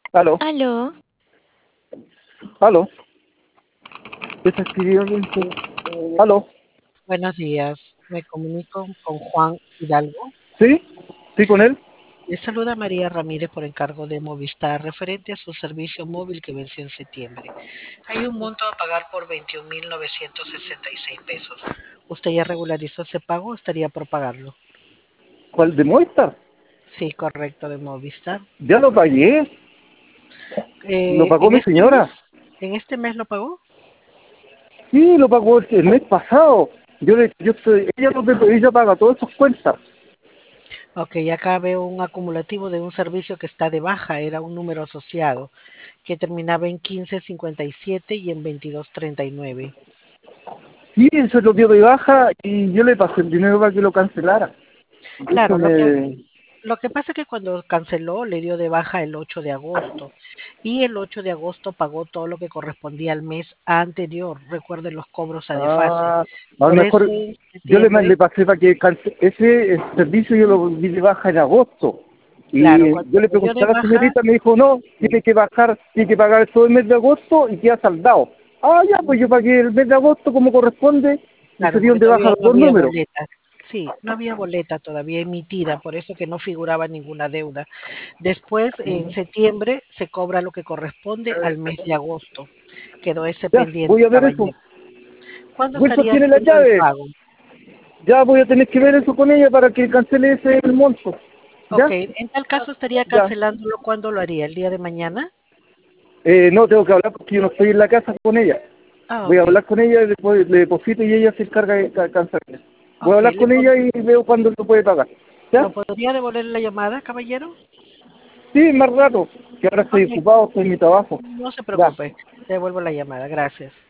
Aló, Aló, aló. ¿Qué está escribiendo? Aló. Buenos días, me comunico con Juan Hidalgo. ¿Sí? ¿Sí con él? Le saluda María Ramírez por encargo de Movistar referente a su servicio móvil que venció en septiembre. Hay un monto a pagar por 21.966 pesos. ¿Usted ya regularizó ese pago o estaría por pagarlo? ¿Cuál de Movistar? Sí, correcto, de Movistar. Ya lo pagué. Lo pagó ¿En mi este señora. mes? ¿En este mes lo pagó? Sí, lo pagó el mes pasado. Ella paga todas sus cuentas. Ok, acá veo un acumulativo de un servicio que está de baja, era un número asociado, que terminaba en 1557 y en 2239. Sí, eso lo dio de baja y yo le pasé el dinero para que lo cancelara. De hecho, Claro, lo que pasa es que cuando canceló le dio de baja el 8 de agosto y el 8 de agosto pagó todo lo que correspondía al mes anterior. Recuerden los cobros a desfase. a lo Por eso mejor en yo le septiembre, pasé para que ese servicio yo lo di de baja en agosto. claro, Y cuando yo le le dio pregunté de a la baja, señorita, me dijo, no, tiene que pagar todo el mes de agosto y queda saldado. Ah, ya, pues yo pagué el mes de agosto como corresponde y se claro, dieron porque de baja todavía los no dos había números. boleta. Sí, no había boleta todavía emitida, por eso que no figuraba ninguna deuda. Después, en septiembre, se cobra lo que corresponde al mes de agosto. Quedó ese Ya, pendiente, voy a ver eso. caballero. ¿Cuándo Wilson estaría tiene la haciendo el llave. pago? Ya voy a tener que ver eso con ella para que cancele ese el monto. Ok, ¿Ya? en tal caso estaría Ya. cancelándolo. ¿Cuándo lo haría? ¿El día de mañana? No, tengo que hablar porque yo no estoy en la casa con ella. Ah, Voy a ok. hablar con ella y después le deposito y ella se encarga de cancelar. Voy a Ok, hablar con ella y veo cuándo lo puede pagar. ¿lo ¿Ya? podría devolver la llamada, caballero? Sí, más rato, que ahora estoy Ok, ocupado, estoy en mi trabajo. no se Ya. preocupe. Devuelvo la llamada. Gracias.